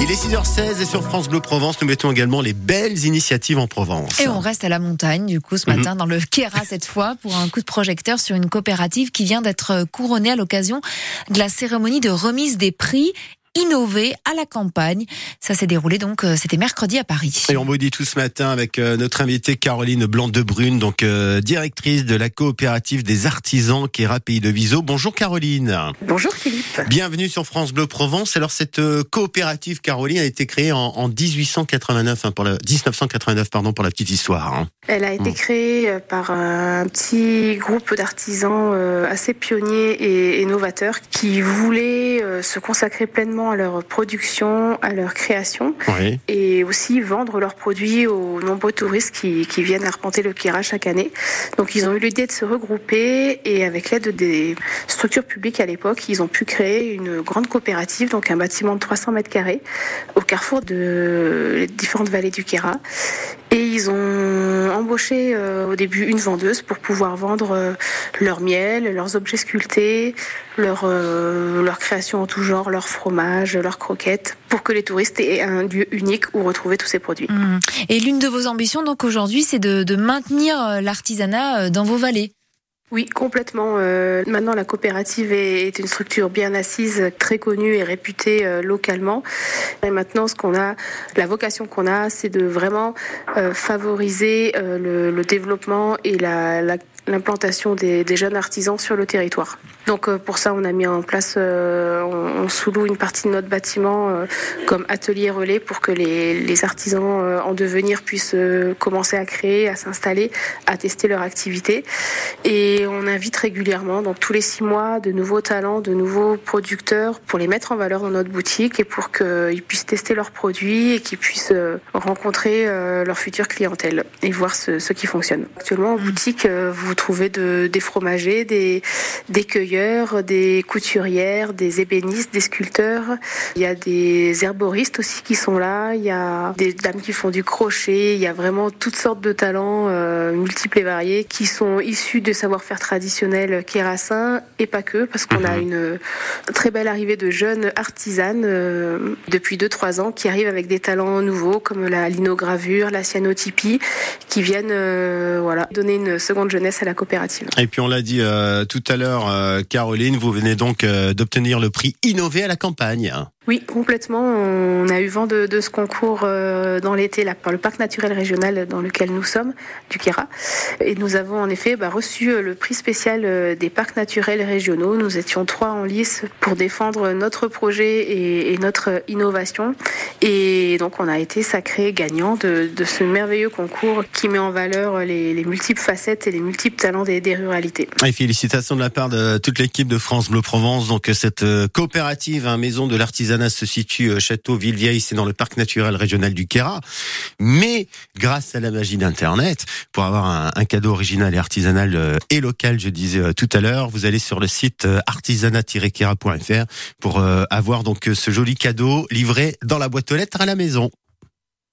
Il est 6h16 et sur France Bleu Provence, nous mettons également les belles initiatives en Provence. Et on reste à la montagne, du coup, ce matin, dans le Queyras cette fois, pour un coup de projecteur sur une coopérative qui vient d'être couronnée à l'occasion de la cérémonie de remise des prix innover à la campagne. Ça s'est déroulé donc, c'était mercredi à Paris. Et on vous dit tout ce matin avec notre invitée Caroline Blanc-Debrune, donc directrice de la coopérative des artisans Queyras Pays de Viso. Bonjour Caroline. Bonjour Philippe. Bienvenue sur France Bleu Provence. Alors cette coopérative Caroline a été créée en 1989 pour la petite histoire. Elle a été créée par un petit groupe d'artisans assez pionniers et novateurs qui voulaient se consacrer pleinement à leur production, à leur création, Oui. et aussi vendre leurs produits aux nombreux touristes qui viennent arpenter le Queyras chaque année. Donc ils ont eu l'idée de se regrouper et avec l'aide des structures publiques à l'époque, ils ont pu créer une grande coopérative, donc un bâtiment de 300 mètres carrés au carrefour de les différentes vallées du Queyras. Et ils ont embauché au début une vendeuse pour pouvoir vendre leur miel, leurs objets sculptés, leur création en tout genre, leur fromage, leurs croquettes, pour que les touristes aient un lieu unique où retrouver tous ces produits. Et l'une de vos ambitions, donc aujourd'hui, c'est de maintenir l'artisanat dans vos vallées. Oui, complètement. Maintenant, la coopérative est une structure bien assise, très connue et réputée localement. Et maintenant, la vocation qu'on a, c'est de vraiment favoriser le développement et l'implantation des jeunes artisans sur le territoire. Donc pour ça, on a mis en place, on sous-loue une partie de notre bâtiment comme atelier relais pour que les artisans en devenir puissent commencer à créer, à s'installer, à tester leur activité. Et on invite régulièrement, donc tous les 6 mois, de nouveaux talents, de nouveaux producteurs pour les mettre en valeur dans notre boutique et pour qu'ils puissent tester leurs produits et qu'ils puissent rencontrer leur future clientèle et voir ce qui fonctionne. Actuellement, en boutique, vous trouvez des fromagers, des cueilleurs, des couturières, des ébénistes, des sculpteurs. Il y a des herboristes aussi qui sont là. Il y a des dames qui font du crochet. Il y a vraiment toutes sortes de talents multiples et variés qui sont issus de savoir-faire traditionnel queyrassien et pas que, parce qu'on a une très belle arrivée de jeunes artisanes depuis 2-3 ans qui arrivent avec des talents nouveaux comme la linogravure, la cyanotypie, qui viennent donner une seconde jeunesse à la coopérative. Et puis on l'a dit tout à l'heure, Caroline, vous venez donc d'obtenir le prix Innover à la campagne. Oui, complètement. On a eu vent de ce concours dans l'été par le parc naturel régional dans lequel nous sommes, du Queyras. Et nous avons en effet reçu le prix spécial des parcs naturels régionaux. Nous étions 3 en lice pour défendre notre projet et notre innovation. Et donc on a été sacrés gagnants de ce merveilleux concours qui met en valeur les multiples facettes et les multiples talents des ruralités. Et félicitations de la part de toute l'équipe de France Bleu Provence. Donc cette coopérative, maison de l'artisanat, se situe Château Villevieille, c'est dans le parc naturel régional du Queyras. Mais grâce à la magie d'Internet, pour avoir un cadeau original et artisanal et local, je disais tout à l'heure, vous allez sur le site artisanat-queyras.fr pour avoir donc ce joli cadeau livré dans la boîte aux lettres à la maison.